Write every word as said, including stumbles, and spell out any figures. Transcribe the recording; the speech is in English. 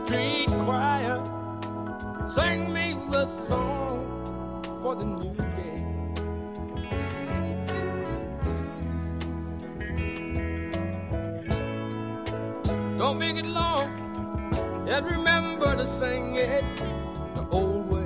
street choir sang me the song for the new day. Don't make it long, yet remember to sing it the old way.